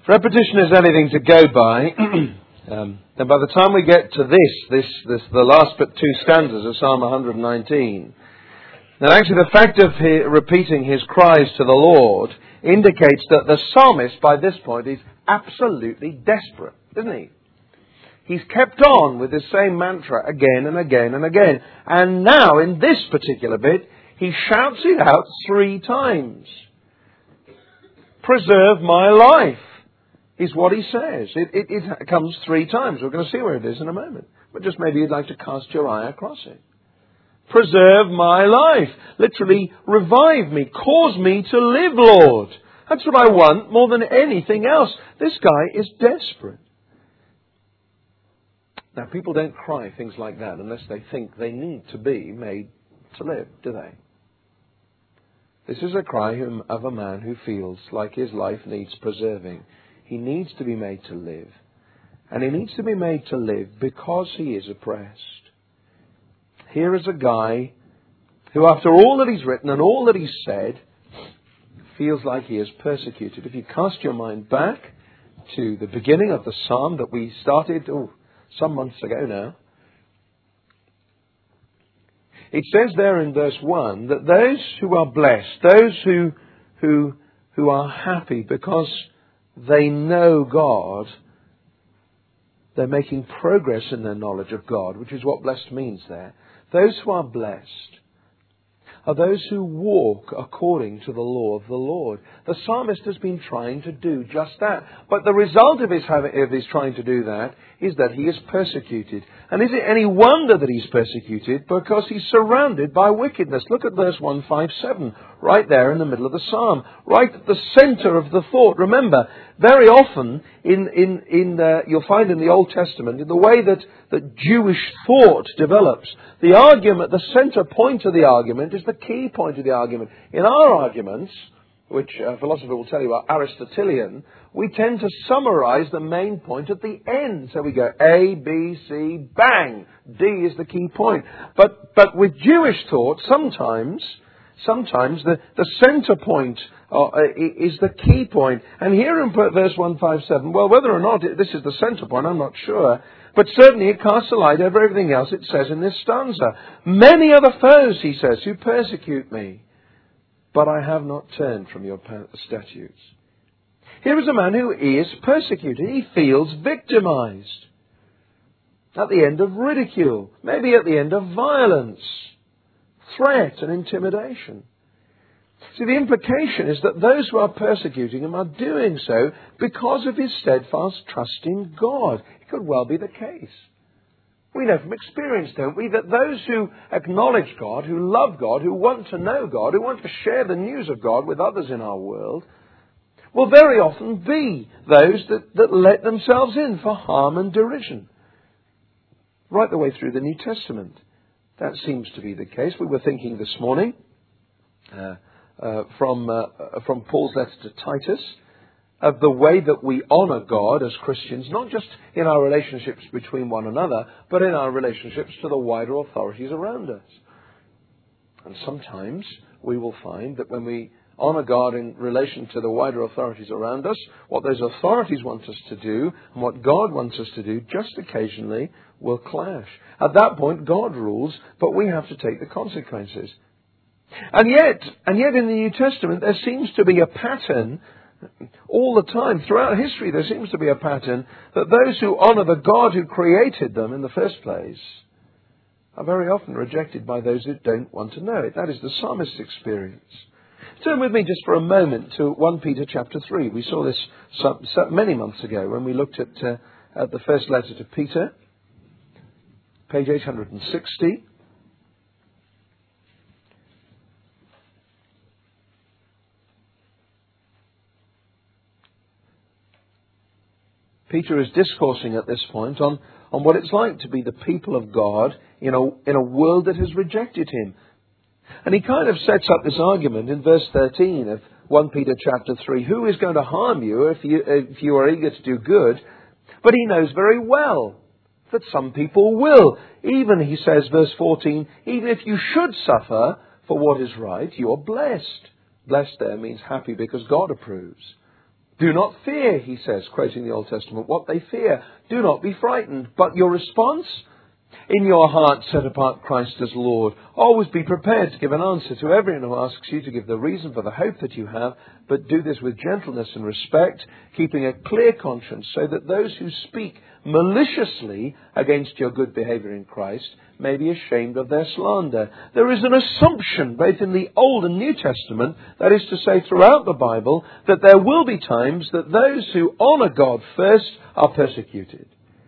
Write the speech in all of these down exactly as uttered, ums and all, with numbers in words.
If repetition is anything to go by, um, then by the time we get to this, this, this, the last but two stanzas of Psalm one nineteen, then actually the fact of he, repeating his cries to the Lord indicates that the psalmist by this point is absolutely desperate, isn't he? He's kept on with the same mantra again and again and again. And now, in this particular bit, he shouts it out three times. Preserve my life is what he says. It, it, it comes three times. We're going to see where it is in a moment. But just maybe you'd like to cast your eye across it. Preserve my life. Literally, revive me. Cause me to live, Lord. That's what I want more than anything else. This guy is desperate. Now, people don't cry things like that unless they think they need to be made to live, do they? This is a cry of a man who feels like his life needs preserving. He needs to be made to live. And he needs to be made to live because he is oppressed. Here is a guy who, after all that he's written and all that he's said, feels like he is persecuted. If you cast your mind back to the beginning of the psalm that we started oh, some months ago now, it says there in verse one that those who are blessed, those who, who, who are happy because they know God, they're making progress in their knowledge of God, which is what blessed means there. Those who are blessed are those who walk according to the law of the Lord. The psalmist has been trying to do just that. But the result of his, having, of his trying to do that is that he is persecuted. And is it any wonder that he's persecuted? Because he's surrounded by wickedness. Look at verse one fifty-seven, right there in the middle of the psalm, right at the centre of the thought. Remember, very often in, in, in the, you'll find in the Old Testament, in the way that, that Jewish thought develops, the argument, the centre point of the argument is the key point of the argument. In our arguments, which a philosopher will tell you are Aristotelian, we tend to summarize the main point at the end. So we go A, B, C, bang! D is the key point. But, but with Jewish thought, sometimes, sometimes the, the center point uh, is the key point. And here in verse one fifty-seven, well, whether or not it, this is the center point, I'm not sure. But certainly it casts a light over everything else it says in this stanza. Many are the foes, he says, who persecute me, but I have not turned from your statutes. Here is a man who is persecuted. He feels victimized. At the end of ridicule. Maybe at the end of violence. Threat and intimidation. See, the implication is that those who are persecuting him are doing so because of his steadfast trust in God. It could well be the case. We know from experience, don't we, that those who acknowledge God, who love God, who want to know God, who want to share the news of God with others in our world, will very often be those that, that let themselves in for harm and derision. Right the way through the New Testament. That seems to be the case. We were thinking this morning uh, uh, from, uh, from Paul's letter to Titus of the way that we honour God as Christians, not just in our relationships between one another, but in our relationships to the wider authorities around us. And sometimes we will find that when we honour God in relation to the wider authorities around us, what those authorities want us to do and what God wants us to do just occasionally will clash. At that point, God rules, but we have to take the consequences. And yet, and yet in the New Testament, there seems to be a pattern all the time. Throughout history, there seems to be a pattern that those who honour the God who created them in the first place are very often rejected by those who don't want to know it. That is the psalmist's experience. Turn with me just for a moment to First Peter chapter three. We saw this some, some, many months ago when we looked at, uh, at the first letter to Peter, page eight hundred sixty. Peter is discoursing at this point on, on what it's like to be the people of God in a, in a world that has rejected him. And he kind of sets up this argument in verse thirteen of First Peter chapter three. Who is going to harm you if you, if you are eager to do good? But he knows very well that some people will. Even, he says, verse fourteen, even if you should suffer for what is right, you're blessed. Blessed there means happy because God approves. Do not fear, he says, quoting the Old Testament, what they fear. Do not be frightened. But your response? In your heart set apart Christ as Lord. Always be prepared to give an answer to everyone who asks you to give the reason for the hope that you have, but do this with gentleness and respect, keeping a clear conscience, so that those who speak maliciously against your good behavior in Christ may be ashamed of their slander. There is an assumption, both in the Old and New Testament, that is to say throughout the Bible, that there will be times that those who honour God first are persecuted.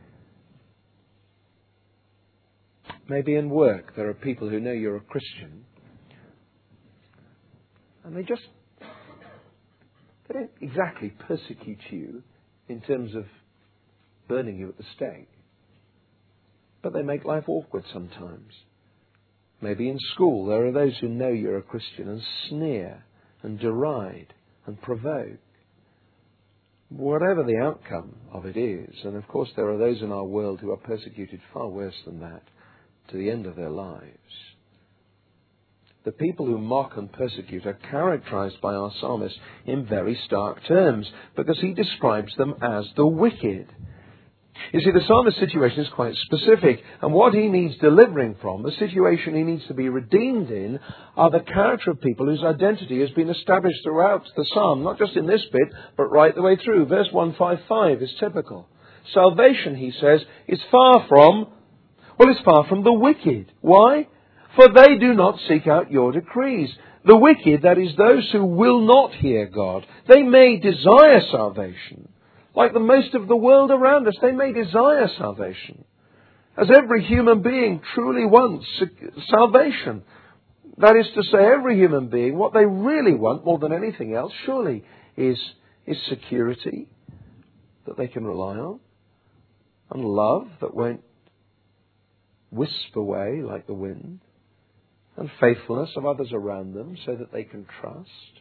Maybe in work there are people who know you're a Christian and they just, they don't exactly persecute you in terms of burning you at the stake, but they make life awkward sometimes. Maybe in school there are those who know you're a Christian and sneer and deride and provoke. Whatever the outcome of it is, and of course there are those in our world who are persecuted far worse than that, to the end of their lives. The people who mock and persecute are characterized by our psalmist in very stark terms, because he describes them as the wicked. You see, the psalmist's situation is quite specific, and what he needs delivering from, the situation he needs to be redeemed in, are the character of people whose identity has been established throughout the psalm, not just in this bit, but right the way through. Verse one fifty-five is typical. Salvation, he says, is far from Well, it's far from the wicked. Why? For they do not seek out your decrees. The wicked, that is, those who will not hear God, they may desire salvation. Like the most of the world around us, they may desire salvation. As every human being truly wants salvation. That is to say, every human being, what they really want more than anything else, surely, is, is security that they can rely on. And love that won't wisp away like the wind, and faithfulness of others around them so that they can trust.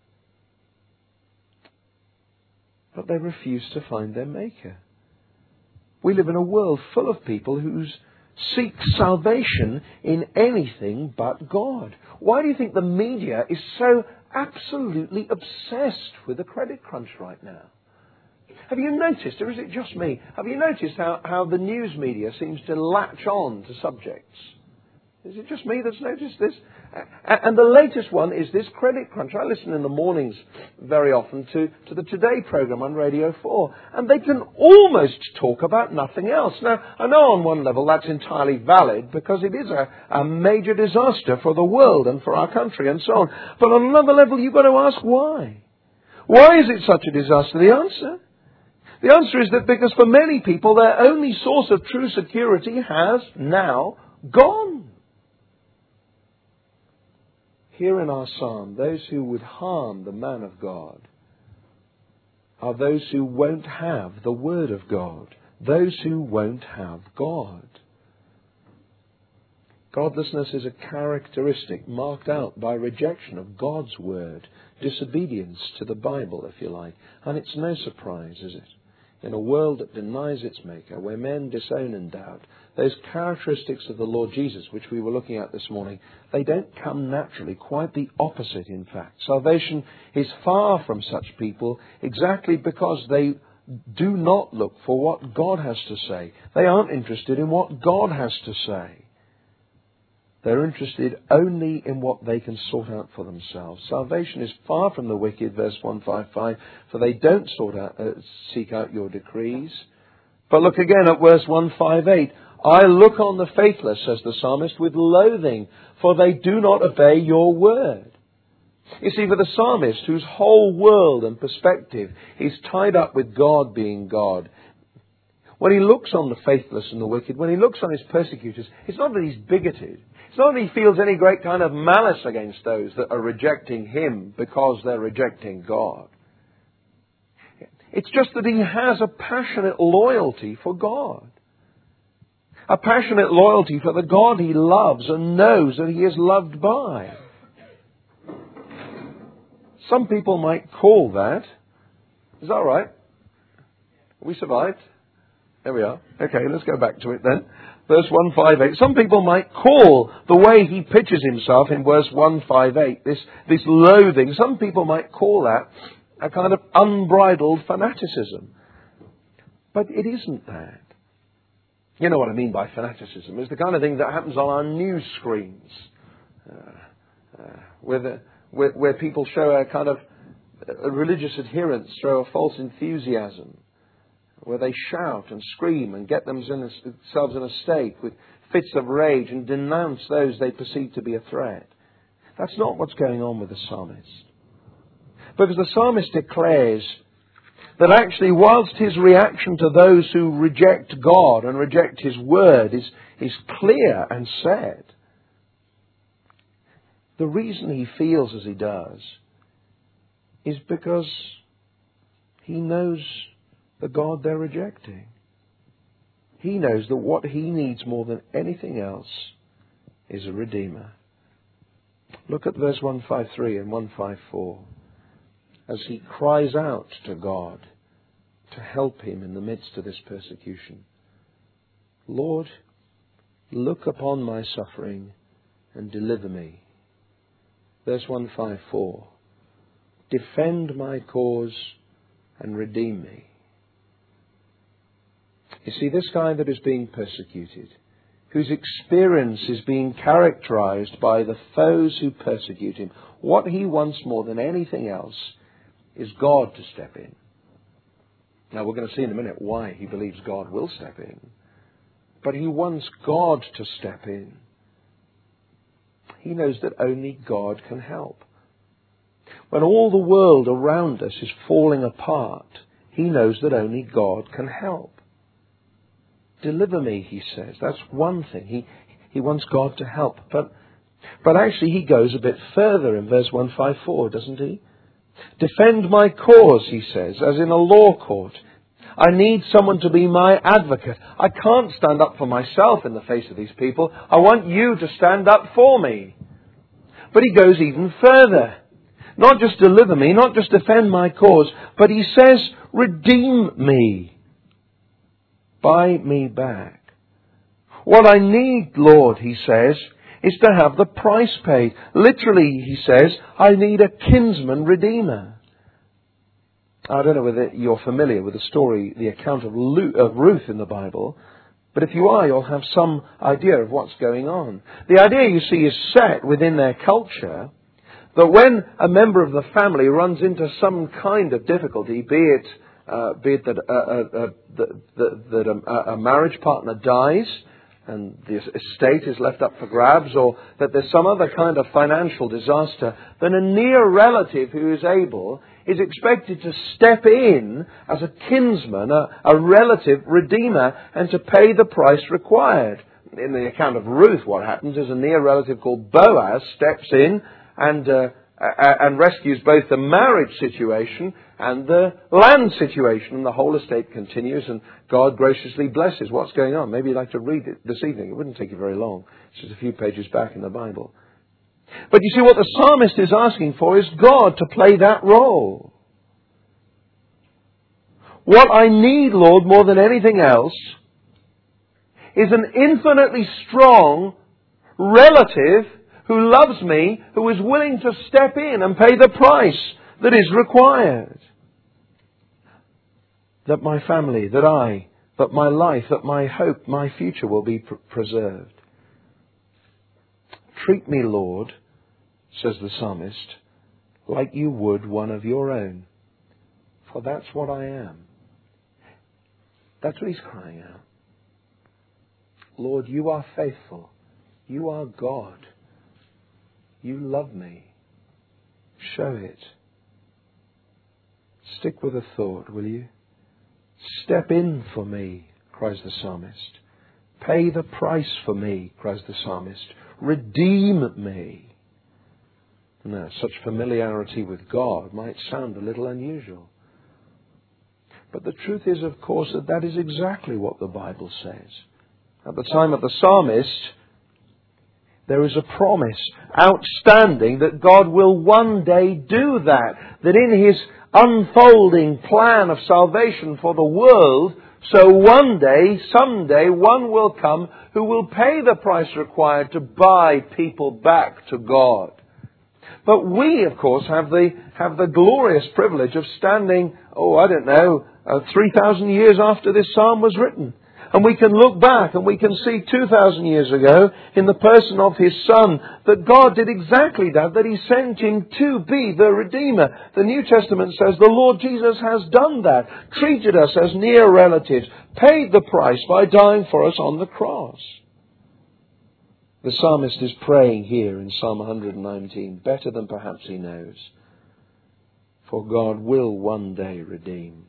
But they refuse to find their Maker. We live in a world full of people who seek salvation in anything but God. Why do you think the media is so absolutely obsessed with the credit crunch right now? Have you noticed, or is it just me, have you noticed how, how the news media seems to latch on to subjects? Is it just me that's noticed this? And the latest one is this credit crunch. I listen in the mornings very often to, to the Today programme on Radio four, and they can almost talk about nothing else. Now, I know on one level that's entirely valid, because it is a, a major disaster for the world and for our country and so on. But on another level, you've got to ask why. Why is it such a disaster? The answer? The answer is that because for many people, their only source of true security has now gone. Here in our psalm, those who would harm the man of God are those who won't have the Word of God, those who won't have God. Godlessness is a characteristic marked out by rejection of God's Word, disobedience to the Bible, if you like. And it's no surprise, is it? In a world that denies its Maker, where men disown and doubt, those characteristics of the Lord Jesus, which we were looking at this morning, they don't come naturally. Quite the opposite, in fact. Salvation is far from such people exactly because they do not look for what God has to say. They aren't interested in what God has to say. They're interested only in what they can sort out for themselves. Salvation is far from the wicked, verse one fifty-five, for they don't sort out, uh, seek out your decrees. But look again at verse one fifty-eight. I look on the faithless, says the psalmist, with loathing, for they do not obey your word. You see, for the psalmist, whose whole world and perspective is tied up with God being God, when he looks on the faithless and the wicked, when he looks on his persecutors, it's not that he's bigoted. It's not that he feels any great kind of malice against those that are rejecting him because they're rejecting God. It's just that he has a passionate loyalty for God. A passionate loyalty for the God he loves and knows that he is loved by. Some people might call that. Is that right? We survived. There we are. Okay, let's go back to it then. Verse one fifty-eight. Some people might call the way he pitches himself in verse one fifty-eight, this, this loathing, some people might call that a kind of unbridled fanaticism. But it isn't that. You know what I mean by fanaticism. It's the kind of thing that happens on our news screens, uh, uh, where, the, where, where people show a kind of a religious adherence, show a false enthusiasm, where they shout and scream and get themselves in a state with fits of rage and denounce those they perceive to be a threat. That's not what's going on with the psalmist. Because the psalmist declares that actually whilst his reaction to those who reject God and reject His word is, is clear and sad, the reason he feels as he does is because he knows the God they're rejecting. He knows that what he needs more than anything else is a Redeemer. Look at verse one fifty-three and one fifty-four. As he cries out to God to help him in the midst of this persecution. Lord, look upon my suffering and deliver me. Verse one fifty-four. Defend my cause and redeem me. You see, this guy that is being persecuted, whose experience is being characterized by the foes who persecute him, what he wants more than anything else is God to step in. Now, we're going to see in a minute why he believes God will step in. But he wants God to step in. He knows that only God can help. When all the world around us is falling apart, he knows that only God can help. Deliver me, he says. That's one thing. He, he wants God to help. But, but actually he goes a bit further in verse one fifty-four, doesn't he? Defend my cause, he says, as in a law court. I need someone to be my advocate. I can't stand up for myself in the face of these people. I want you to stand up for me. But he goes even further. Not just deliver me, not just defend my cause, but he says, redeem me. Buy me back. What I need, Lord, he says, is to have the price paid. Literally, he says, I need a kinsman redeemer. I don't know whether you're familiar with the story, the account of Ruth in the Bible, but if you are, you'll have some idea of what's going on. The idea, you see, is set within their culture that when a member of the family runs into some kind of difficulty, be it, uh, be it that, uh, uh, uh, that, that, that a, a marriage partner dies, and the estate is left up for grabs, or that there's some other kind of financial disaster, then a near relative who is able is expected to step in as a kinsman, a, a relative redeemer, and to pay the price required. In the account of Ruth, what happens is a near relative called Boaz steps in and uh, and rescues both the marriage situation and the land situation, and the whole estate continues, and God graciously blesses what's going on. Maybe you'd like to read it this evening. It wouldn't take you very long. It's just a few pages back in the Bible. But you see, what the psalmist is asking for is God to play that role. What I need, Lord, more than anything else, is an infinitely strong relative who loves me, who is willing to step in and pay the price that is required. That my family, that I, that my life, that my hope, my future will be pr- preserved. Treat me, Lord, says the psalmist, like you would one of your own. For that's what I am. That's what he's crying out. Lord, you are faithful. You are God. You love me. Show it. Stick with a thought, will you? Step in for me, cries the psalmist. Pay the price for me, cries the psalmist. Redeem me. Now, such familiarity with God might sound a little unusual. But the truth is, of course, that that is exactly what the Bible says. At the time of the psalmist, there is a promise outstanding that God will one day do that. That in His unfolding plan of salvation for the world, so one day, someday, one will come who will pay the price required to buy people back to God. But we, of course, have the, have the glorious privilege of standing, oh, I don't know, uh, three thousand years after this psalm was written. And we can look back and we can see two thousand years ago, in the person of His Son, that God did exactly that, that He sent Him to be the Redeemer. The New Testament says the Lord Jesus has done that, treated us as near relatives, paid the price by dying for us on the cross. The psalmist is praying here in Psalm one nineteen, better than perhaps he knows, for God will one day redeem.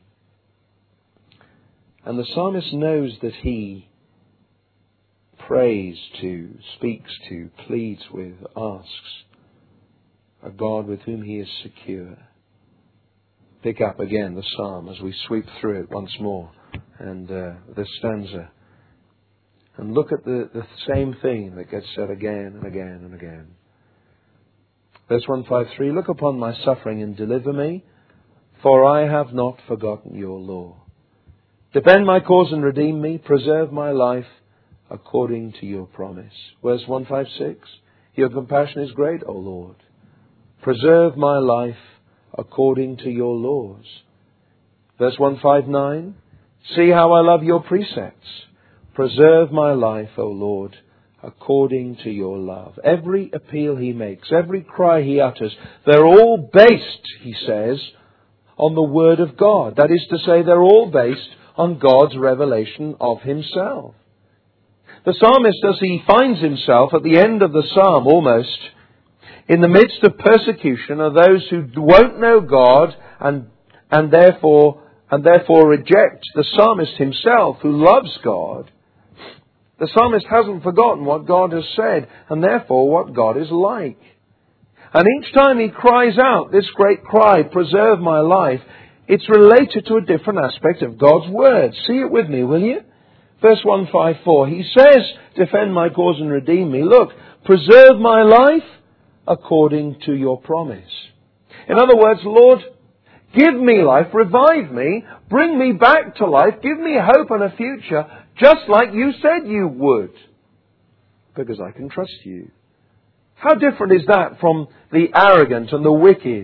And the psalmist knows that he prays to, speaks to, pleads with, asks a God with whom he is secure. Pick up again the psalm as we sweep through it once more, and uh, this stanza. And look at the, the same thing that gets said again and again and again. Verse one fifty-three, look upon my suffering and deliver me, for I have not forgotten your law. Defend my cause and redeem me, preserve my life according to your promise. Verse one fifty-six, your compassion is great, O Lord. Preserve my life according to your laws. Verse one fifty-nine, see how I love your precepts. Preserve my life, O Lord, according to your love. Every appeal he makes, every cry he utters, they're all based, he says, on the Word of God. That is to say, they're all based on God's revelation of Himself. The psalmist, as he finds himself at the end of the psalm almost, in the midst of persecution, are those who won't know God and, and therefore, and therefore reject the psalmist himself who loves God. The psalmist hasn't forgotten what God has said, and therefore what God is like. And each time he cries out this great cry, preserve my life, it's related to a different aspect of God's Word. See it with me, will you? Verse one fifty-four, he says, defend my cause and redeem me. Look, preserve my life according to your promise. In other words, Lord, give me life, revive me, bring me back to life, give me hope and a future, just like you said you would, because I can trust you. How different is that from the arrogant and the wicked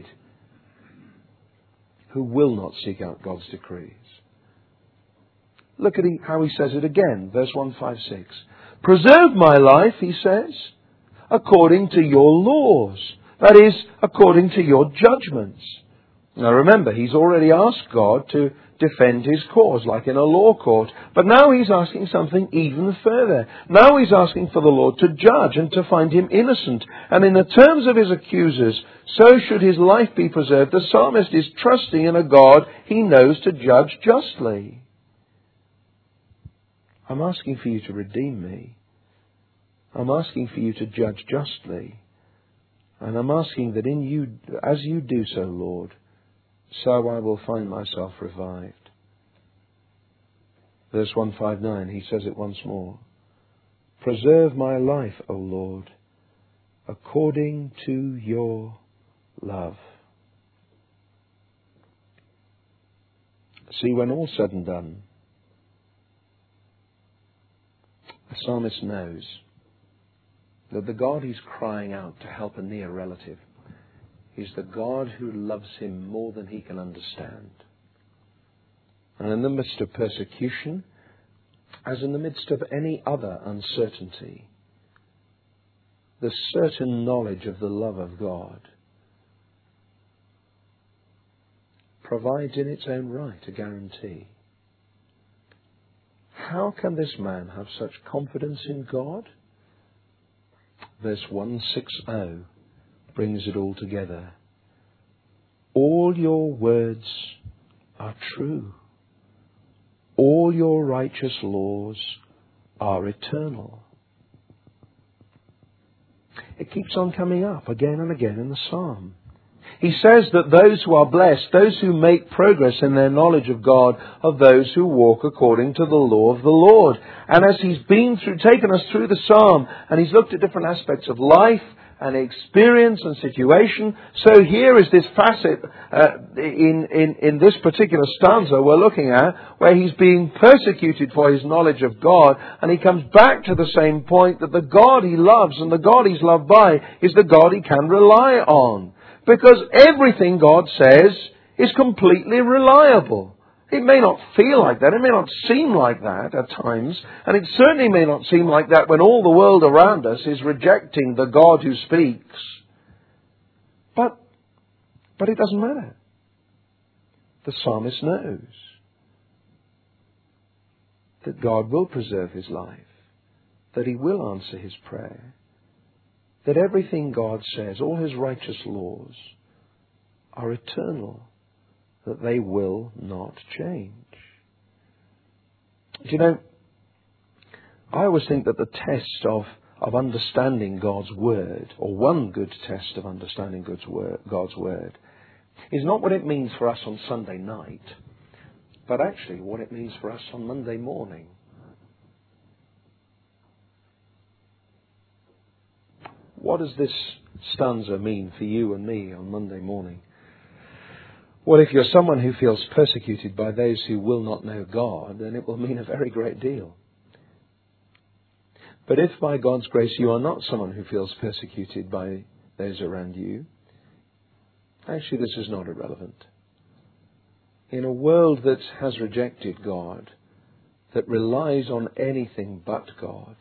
who will not seek out God's decrees? Look at how he says it again, verse one fifty-six. Preserve my life, he says, according to your laws. That is, according to your judgments. Now remember, he's already asked God to defend his cause, like in a law court. But now he's asking something even further. Now he's asking for the Lord to judge and to find him innocent. And in the terms of his accusers, so should his life be preserved. The psalmist is trusting in a God he knows to judge justly. I'm asking for you to redeem me. I'm asking for you to judge justly. And I'm asking that in you, as you do so, Lord, so I will find myself revived. Verse one fifty-nine, he says it once more. Preserve my life, O Lord, according to your love. See, when all's said and done, the psalmist knows that the God he's crying out to help a near relative is the God who loves him more than he can understand. And in the midst of persecution, as in the midst of any other uncertainty, the certain knowledge of the love of God provides in its own right a guarantee. How can this man have such confidence in God? Verse one sixty brings it all together. All your words are true. All your righteous laws are eternal. It keeps on coming up again and again in the psalm. He says that those who are blessed, those who make progress in their knowledge of God, are those who walk according to the law of the Lord. And as he's been through, taken us through the psalm, and he's looked at different aspects of life and experience and situation. So here is this facet uh, in, in, in this particular stanza we're looking at, where he's being persecuted for his knowledge of God, and he comes back to the same point that the God he loves and the God he's loved by is the God he can rely on. Because everything God says is completely reliable. It may not feel like that. It may not seem like that at times. And it certainly may not seem like that when all the world around us is rejecting the God who speaks. But, but it doesn't matter. The psalmist knows that God will preserve his life, that he will answer his prayer, that everything God says, all his righteous laws, are eternal, that they will not change. Do you know, I always think that the test of, of understanding God's Word, or one good test of understanding God's word, God's Word, is not what it means for us on Sunday night, but actually what it means for us on Monday morning. What does this stanza mean for you and me on Monday morning? Well, if you're someone who feels persecuted by those who will not know God, then it will mean a very great deal. But if by God's grace you are not someone who feels persecuted by those around you, actually this is not irrelevant. In a world that has rejected God, that relies on anything but God,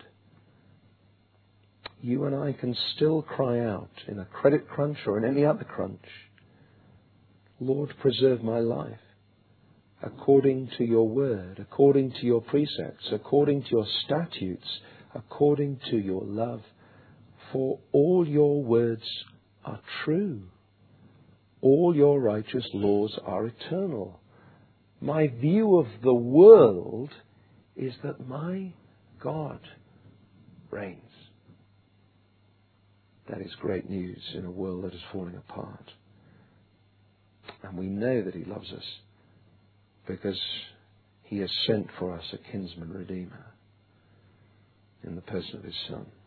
you and I can still cry out in a credit crunch or in any other crunch, Lord, preserve my life according to your word, according to your precepts, according to your statutes, according to your love. For all your words are true. All your righteous laws are eternal. My view of the world is that my God reigns. That is great news in a world that is falling apart. And we know that he loves us because he has sent for us a kinsman redeemer in the person of his Son.